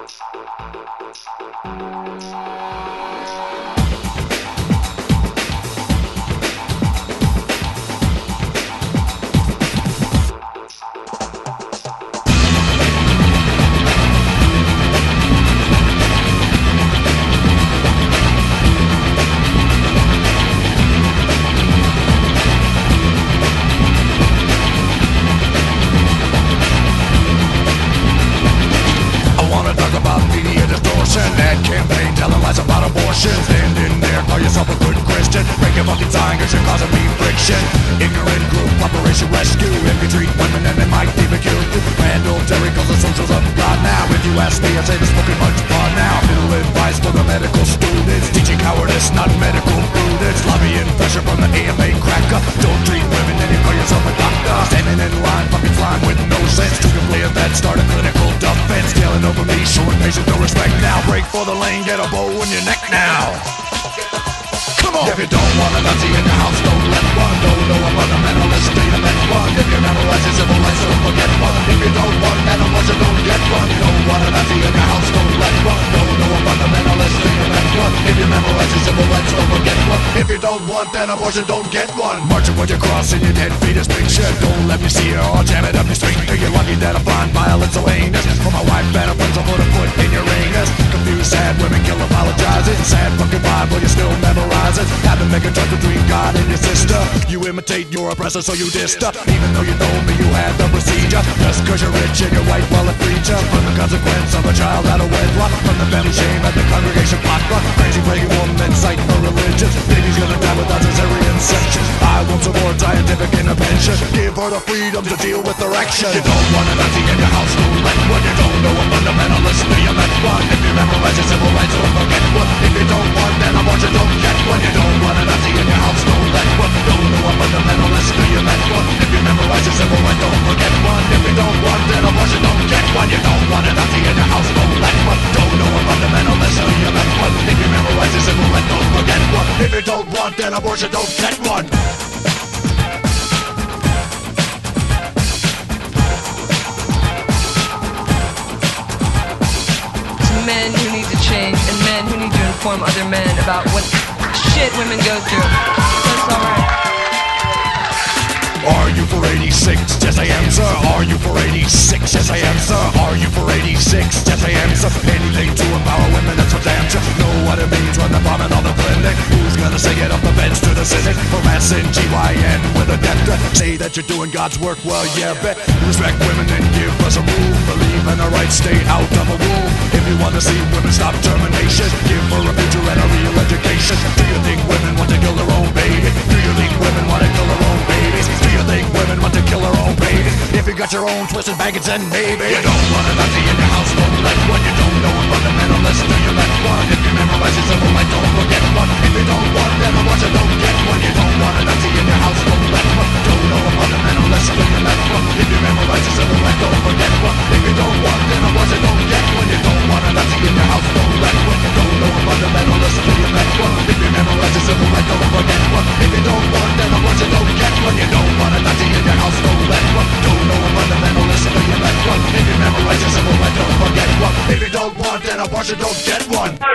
Ad campaign telling lies about abortion. Stand in there, call yourself a good Christian. Break your fucking sign cause you're causing me friction. Ignorant group, Operation Rescue. If you treat women then they might even kill you. Randall Terry calls the socials of God now. If you ask me, I say the spoken much far now. Middle advice for the medical students. Teaching cowardice, not medical prudence. Lobbying pressure from the AMA cracker. Don't treat women then you call yourself a doctor. Standing in line, fucking flying with no sense. To play a vet, start a clinical defense. Yelling over me, showing patients no respect now. Break for the lane, get a bow in your neck now. Come on! If you don't want a Nazi in your house, don't let one. Don't know a fundamentalist, do you let one? If you memorize your civil rights, don't forget one. If you don't want an abortion, don't get one. You don't want a Nazi in your house, don't let one. Don't know a fundamentalist, do you let one? If you memorize your civil rights, don't forget one. If you don't want an abortion, don't get one. Marching with your cross and your dead fetus picture. Don't let me see you or jam it up your string. You're lucky that I find violence so heinous. For my wife and her friends, I'll put a foot in your anus. Confused, sad women kill apologizing. Sad fucking Bible, you still memorize it. Have to make a choice between God and your sister. You imitate your oppressor, so you dissed her. Even though you told me you had the procedure. Just cause you're rich and you're white, well a preacher. From the consequence of a child out of wedlock. From the family shame at the congregation potluck. Crazy praying woman, citing her religion. Baby's gonna die without cesarean section. I want some more scientific intervention. Give her the freedom to deal with erection. You don't want a Nazi in your house, don't let one. You don't know a fundamentalist, do you let one? If you memorize your civil rights, don't forget one. If you don't want an abortion, don't get one. You don't want a Nazi in your house, don't let one. Don't know a fundamentalist, do you let one? If you memorize your civil rights, don't forget one. If you don't want an abortion, don't get one. You don't want a Nazi in your house, don't let one. Don't know a fundamentalist, do you let one? If you memorize your civil rights, don't forget one. If you don't want an abortion, don't get one. Men who need to change and men who need to inform other men about what shit women go through. That's alright. Are you for 86? Yes I am, sir. Are you for 86? Yes I am, sir. Are you for 86? Yes I am, sir. Anything to empower women, that's for damn sure. Know what it means when they're bombing on the clinic. Who's gonna say get up the fence to the Senate? Harassing GYN with a death threat. Say that you're doing God's work, well yeah, bet. Respect women and give us a room. Believe in our rights, stay out of a womb. If you wanna see women stop termination, give her a future and a real education. Do you think women want to kill their own baby? Do you think women want to kill their own babies? Do you think women want to kill their own babies? If you got your own twisted baggage, then maybe. You don't want a Nazi in your house, don't let one. You don't know a fundamentalist, do you let one? If you memorize your civil rights, don't forget one. If you don't want an abortion, don't get one. You don't want a Nazi in your house, don't let one. Don't know a fundamentalist, do you let one? If you memorize your civil rights, don't forget one. If you don't want an abortion, don't get one. You don't want a Nazi in your house, don't let one. You don't know a fundamentalist, do you let one? If you memorize your civil rights, don't forget one. If you don't want an abortion, don't get one. You don't want a Nazi in your house, don't let one. Don't know a fundamentalist, do you let one? If you memorize your civil rights, don't forget one. If you don't want an abortion, don't get one.